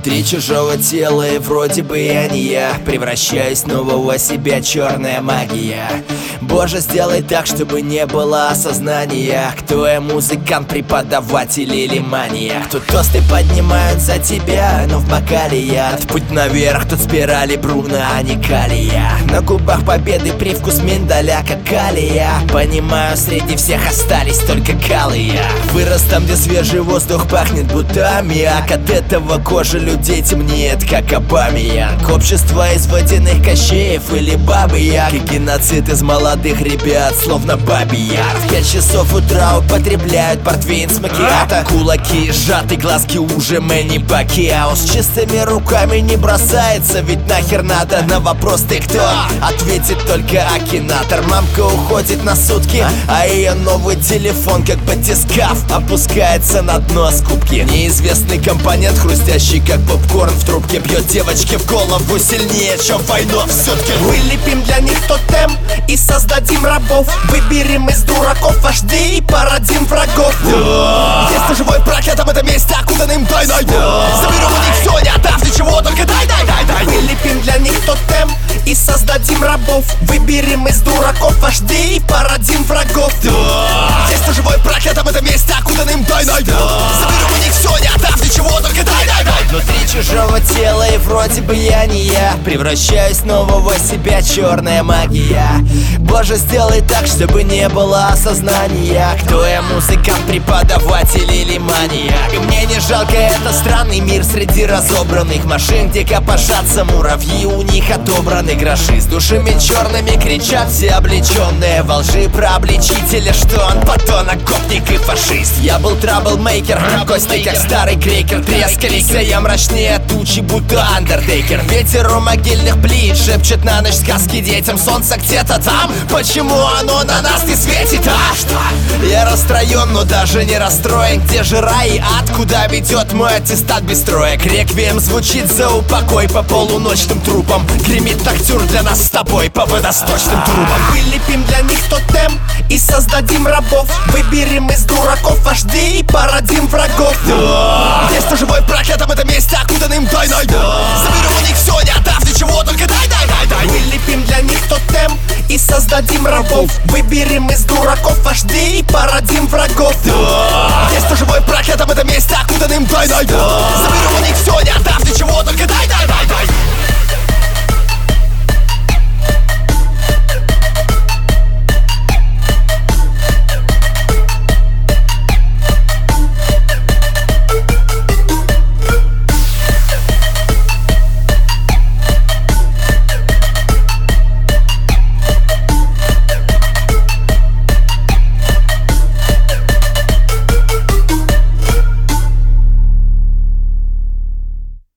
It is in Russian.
Внутри чужого тела и вроде бы я не я, превращаюсь в нового себя, черная магия. Боже, сделай так, чтобы не было осознания, кто я, музыкант, преподаватель или маньяк. Тут тосты поднимают за тебя, но в бокале яд. Путь наверх, тут спирали Бруно, а не калия. На губах победы привкус миндаля, как калия. Понимаю, среди всех остались только калые. Вырос там, где свежий воздух пахнет будто аммиак. От этого кожа людей темнеет, как Обамиянг. Общество из водяных кощеев или бабы як, и геноцид из молодых ребят, словно Бабий Яр. В 5 часов утра употребляют портвейн с макиато. Кулаки сжаты, глазки уже Мэнни Пакьяо. С чистыми руками не бросается, ведь нахер надо. На вопрос ты кто? Ответит только Акинатор. Мамка уходит на сутки, а ее новый телефон, как батискаф, опускается на дно скупки. Неизвестный компонент, хрустящий как попкорн в трубке, бьет девочке в голову сильнее, чем войну в сутки. Вылепим для них тотем и создадим рабов. Выберем из дураков вождей и породим врагов. Если живой проклят об этом месте, окутанным тайной, заберем у них все, не отдав ничего, только дай. Вылепим для них тотем и создадим рабов. Выберем из дураков вождей и породим врагов. Если живой проклят об этом месте, окутанным тайной, заберем у них все, не отдав ничего, только дай. Внутри чужого тела и вроде бы я не я, превращаюсь в нового себя, черная магия. Боже, сделай так, чтобы не было осознания, кто я, музыкант, преподаватель или маньяк. И мне не жалко, это странный мир среди разобранных машин, где копошатся муравьи, у них отобраны гроши. С душами черными кричат все облеченные во лжи про обличителя, что он подонок, гопник и фашист. Я был траблмейкер, кости как старый крекер трескались, а я мрачнее тучи, будто андертейкер. Ветер у могильных плит шепчет на ночь сказки детям. Солнце где-то там, почему оно на нас не светит, а что? Я расстроен, но даже не расстроен. Где же рай и ад, куда ведет мой аттестат без троек? Реквием звучит за упокой по полуночным трупам. Гремит тактюр для нас с тобой по водосточным трубам. Вылепим для них тотем и создадим рабов. Выберем из дураков вождей и породим врагов. Если живой проклят об этом месте, окутанным тайной, заберем у них все, не отдав ничего, только дай. Вылепим для них тотем и создадим рабов. Выберем из дураков вождей и породим врагов. Если живой проклят об этом месте, окутанным тайной, заберем у них все, не отдав ничего, только дай.